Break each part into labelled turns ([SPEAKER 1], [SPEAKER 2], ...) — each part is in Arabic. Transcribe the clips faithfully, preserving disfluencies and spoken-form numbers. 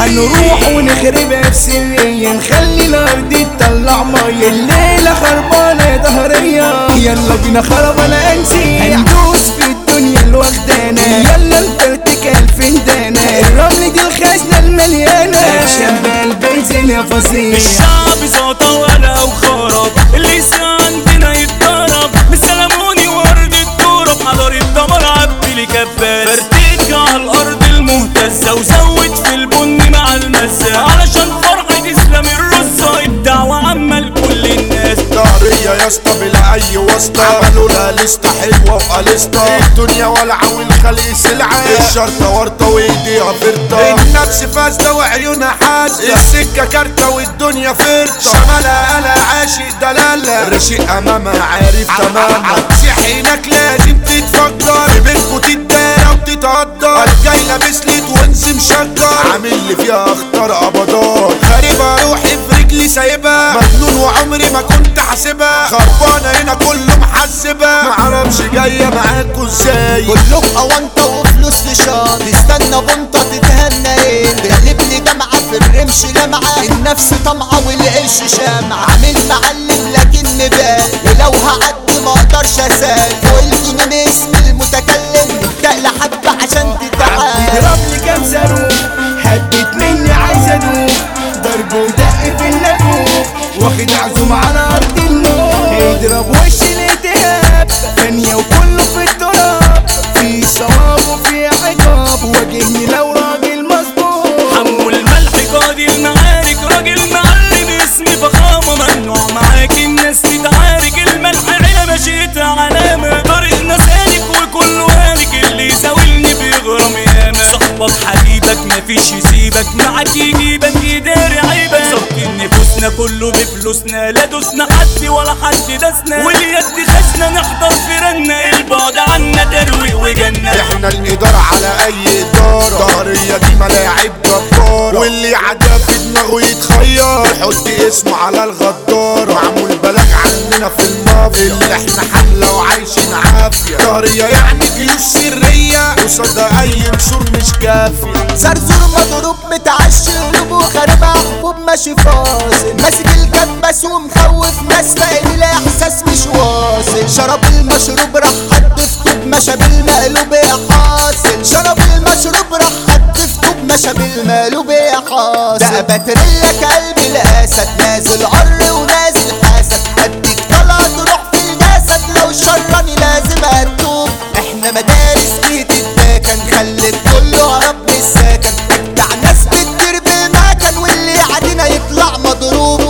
[SPEAKER 1] هنروح ونخربها بسرية، نخلي الارض تطلع مية، الليلة خربانة ظهرية، يلا بينا خربانة انسية، هندوس في الدنيا الوغدانة، يلا الفرتكة الفندانة، الرمل دي الخزنة المليانة، شبه البنزين يا فصيح.
[SPEAKER 2] الشعب زاطة ولا وخرب، اللي يسعى عندنا يتضرب، مسلموني وارض التراب، حضر الدمر عبدلي كباس، فرتك على الارض المهتزة، وزود في البن مع المزة، علشان فرحة اسلام الرصة، الدعوة عامة لكل الناس.
[SPEAKER 3] ضهرية يا اسطى بلا اي واسطة، عملوا لها لسطة حلوة وقلسطة، الدنيا والعة والخلق سلعة، الشرطة ورطة وايديها فرطة، النفس فاسدة وعيونها حاسدة، السكة كارتة والدنيا فرطة، شمالها قلق عاشق دلالة، رشيق امامها عارف تمامها، هناك لازم تتفجر، بينكوا تتدارى وتتقدر، الجاي لابس لي توينز مشجر، عامل لي فيها اختار قبضات، غريبة روحي في رجلي سايبها، مجنون وعمري ما كنت حاسبها، خربانة هنا كله محسبها، معرفش جاية معاكوا ازاي،
[SPEAKER 4] كلكوا اوانطة وفلوس لشان، تستنى بنطة تتهنى ايه، بقلبني دمعة في الرمش لمعة، النفس طمعة والعيش شامعة، عامل معلم لكن بال، ولو هعدي ما اقدرش اسال، قلت من اسم المتكلم ابدأ لحبة عشان تتعال،
[SPEAKER 1] اضرب لي كام صاروخ هدت مني عايز ادوخ، ضرب ودق في النافوخ، واخد عزوم على ارض النور، اضرب وش الالتهاب ثانية وكله في التراب، في ثواب وفي عقاب، واجهني لو راجل مظبوط.
[SPEAKER 2] حمو الملح قاضي المعارك، راجل معلم اسمي فخامة، ممنوع معاك الناس تتعارك، الملح على مشيتها علامة، طريقنا سالك وكله هالك، اللي يزاولني بيغرم ياما، صاحبك حبيبك مفيش يسيبك، معاك يجيبك يداري عيبك، ظابطين نفوسنا كله بفلوسنا، لا دوسنا حد ولا حد داسنا، واليد خشنا نحضر فرنا، البعد عنا ترويق وجنة،
[SPEAKER 3] احنا الادارة على اي ادارة، ضهرية دي ملاعب جبارة، واللي عدا في دماغه يتخير، يحط اسمه على الغدارة، معمول بلاغ عننا في المافيا، اللي احنا حملة وعايشين عافية، ضهرية يعني جيوش سرية، قصاد اي نشور مش كافية،
[SPEAKER 4] زرزور مضروب متعشي قلوب وخاربة حبوب ماشي فاصل، ماسك الكباس ومخوف ناس، فاقد الاحساس مش واصل، شرب المشروب راح حد في طوب مشى بالمقلوب يا حاصل، شرب المشروب راح حد في طوب مشى بالمقلوب يا حاصل، ده باتريلك قلبي الاسد، نازل عر ونازل حاسد، هديك طلع تروح في الجسد، لو شراني لازم هتوب، احنا مدارس جيت الداكن، خلت كله هرب من السكن، اجدع ناس بتدير بالمكن، واللي عادينا يطلع مضروب،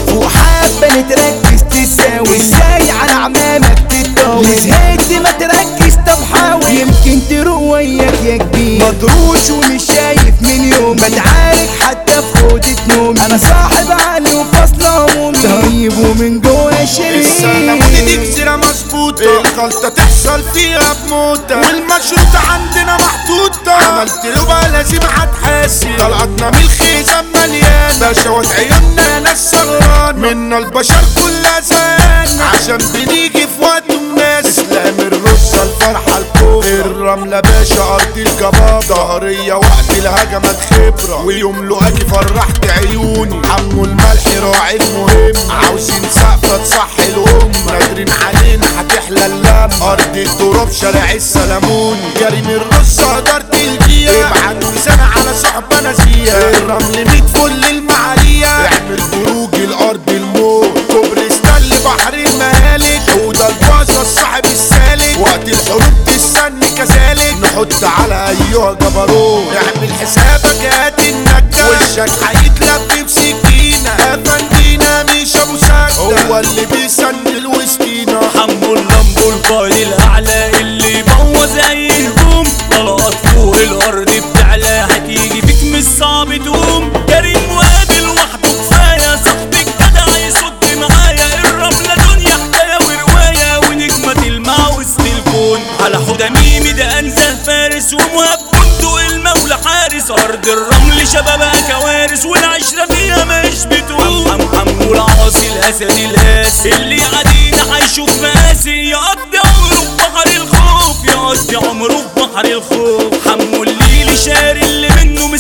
[SPEAKER 1] وحابة نتركز تساوي، ازاي على عمامك تتطاوي، زهقت ما تركز طب حاول، يمكن تروق وياك يا كبير، مضروش ومش شايف من يوم، بتعارك حتى في اوضة نومي، انا صاحب عقلي وفصل همومي، طيب ومن جوا شرير،
[SPEAKER 3] السلاموني دي جزيرة مظبوطة، الغلطة تحصل فيها بموتة، والمشروطة عندنا محطوطة، عملت له بقى لازم هتحاسب، طلعتنا من الخيزان مليان، باشوات عيوننا ناس سهران، منا البشر كلها زهقان، عشان بنيجي في وقت مناسب، اسلام الرصة الفرحة الكبرى، الرملة باشا ارض الجباب، ضهرية وقت الهجمات خبرة، ويوم لقاكي فرحت عيوني، عمو الملح راعي المهم، عاوزين سقفة تصحي الأم، نادرين علينا هتحلى اللم، أرض التراب شارع السلموني، جريم الرصة إدارة الجية، ابعت لسانة على صحبة ناسية، الرمل ميت فل المعالية، اعمل بروج الأرض الموت، كوبري ستانلي بحر المهالك، حوضة الباصة الصاحب السالك، وقت الحروب تستني كذلك، نحط على أيها جبروت، اعمل حسابك هات النجاة، وشك هيتلف بسكينة، أفندينا مش أبو سكة، هو اللي بيسندل وسطينا،
[SPEAKER 2] حمو اللمبو القائد الأعلى، اللي يبوظ أي هجوم، طلقات فوق الأرض بتعلى، هتيجي فيك مش صعب تقوم، كريم وقابل وحده كفاية، صاحبك جدع يصد معايا، الرملة دنيا حكاية ورواية، ونجمة تلمع وسط الكون، على حوضة ميمي ده أنزه فارس، ومهاب بندق المولى حارس، أرض الرمل شبابها كوارث، والعشرة فيها مش بتقوم، حم حمو العاصي الأسد القاسي، اللي عادينا هيشوف مقاسي، يقضي عمره في بحر الخوف، يقضي عمره في بحر الخوف، حمو الليل شاري اللي منه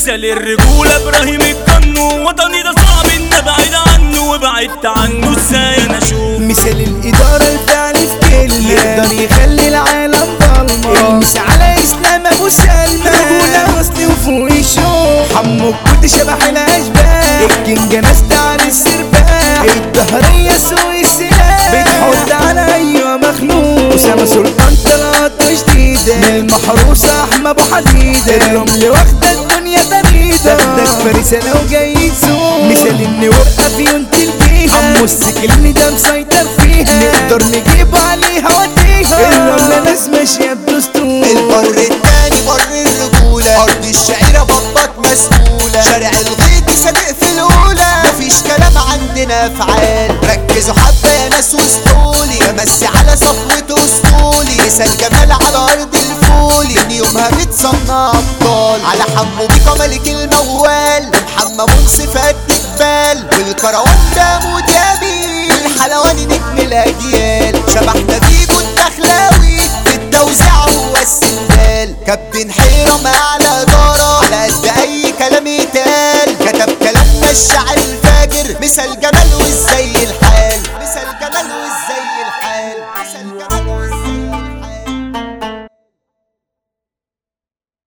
[SPEAKER 2] مثال الرجولة ابراهيم الجنو، وطني ده صعب ان ابعد عنه، وبعدت عنه ازاي انا اشوف.
[SPEAKER 1] مثال الإدارة الفعل في كلمة يقدر يخلي العالم ضلمة. المس على إسلام أبو سلمى رجولة أصلي وفوق الشوق. حمو الكود شبح الأشباح، الكينج ناس على السرباح. الدهرية سوق السلاح بتحط على أيوة مخلوق. أسامة سلطان طلعت جديدة من المحروسة أحمى أبو حديدة. الرمل واخدة الدنيا تريدة، تاخدك فريسة لو جاي تسوق. مثال إني ورقة في ينتل بيها، حمو السكلني ده مسيطر فيها. نقدر نجيب عليها وديها، الرملة ناس ماشية بدستور.
[SPEAKER 4] البر التاني بر الرجولة، أرض الشعيرة بطبط مسؤولة. شارع الغيط صادق في الأولى، مفيش كلام عندنا أفعال. ركزوا حبة يا ناس واسطولي، بمسي على صفوة أسطولي. مثال جمال على أرض الفولي، من يومها بتصنع أبطال. على حمو بيكا ملك الموال، محمد منصف قد جبال. والكروان ده مديابي، الحلواني نجم الأجيال. شبحنا فيجو الدخلاوي، في التوزيع هو السندال. كابتن حيرم أعلى إدارة، على قد أي كلام يتقال. كتب كلامنا الشاعر الفاجر، مثال جمال والزمان.